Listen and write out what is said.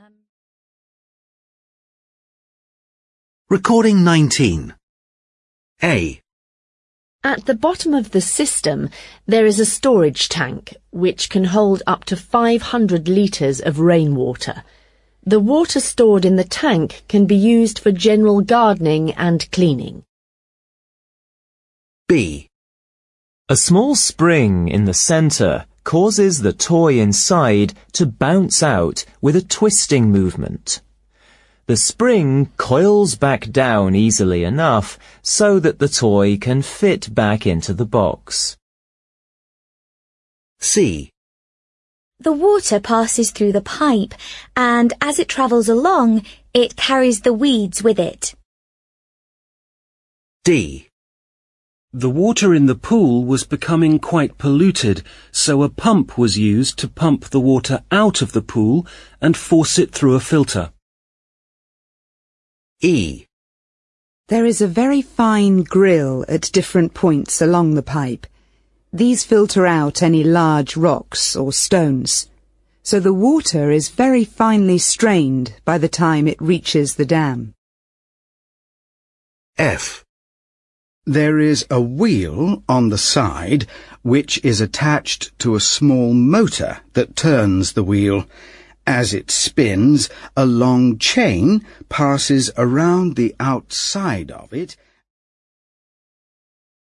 Recording 19. A. At the bottom of the system, there is a storage tank, which can hold up to 500 litres of rainwater. The water stored in the tank can be used for general gardening and cleaning. B. A small spring in the centre causes the toy inside to bounce out with a twisting movement. The spring coils back down easily enough so that the toy can fit back into the box. C. The water passes through the pipe, and as it travels along, it carries the weeds with it. D. The water in the pool was becoming quite polluted, so a pump was used to pump the water out of the pool and force it through a filter. E. There is a very fine grill at different points along the pipe. These filter out any large rocks or stones, so the water is very finely strained by the time it reaches the dam. F. There is a wheel on the side which is attached to a small motor that turns the wheel. As it spins, a long chain passes around the outside of it